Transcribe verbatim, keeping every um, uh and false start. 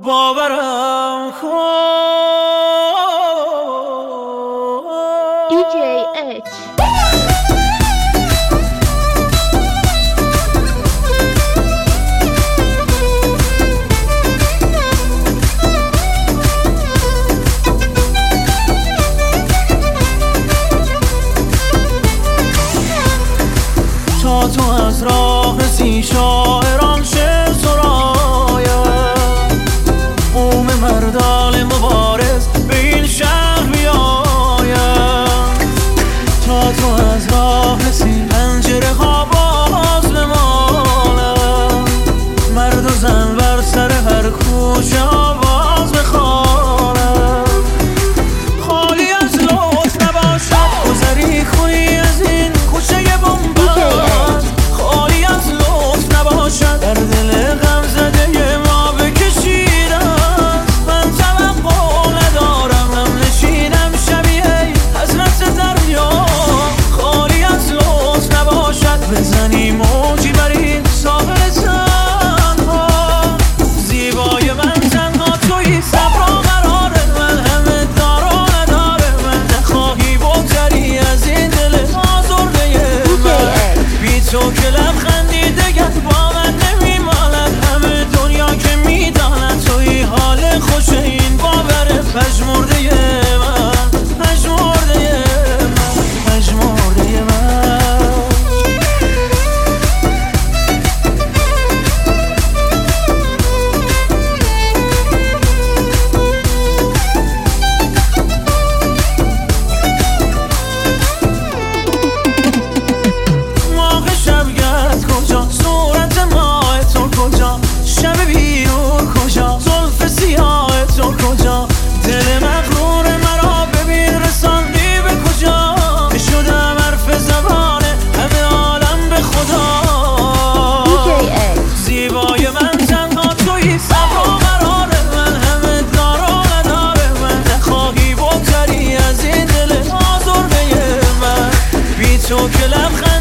باورم کن. دی جی اچ تا تو از راه سی شاعران شعر سرایم، قوم مردان مبارز به این شهر بیایم. تا تو از راه سی پنجره ها باز بمانم، مرد و زن بر سر هر کوچه آواز بخوانم. خالی از لطف نباشد گذری خویی از این کوچه بنبست، خالی از لطف نباشد در دل غم زده ما بکشیده است. من توقع ندارم هم نشینم شبیه حضرت دریا، خالی از لطف نباشد بزنی موجی بر این ساحل تنها. زیبای من تنها تویی، صبر و قرار من همه دار و نداره. من نخواهی بگذری از این دل آزرده من، بی تو که لبخندی دگر با من نمیماند. همه دنیا که میداند توی حال خوش این باور پژمرده من، پژمرده من، پژمرده من. ماه شبگرد کجا، صورت ماه تو کجا، شب بیرون کجا، زلف سیاه تو کجا. دل مغرور مرا ببین رساندی به کجا، شدم حرف زبان همه عالم به خدا. دی جی اچ زیبای من تنها تویی، صبر و قرار من همه دار و نداره. من نخواهی بگذری از این دل آزرده من، بی تو که لبخند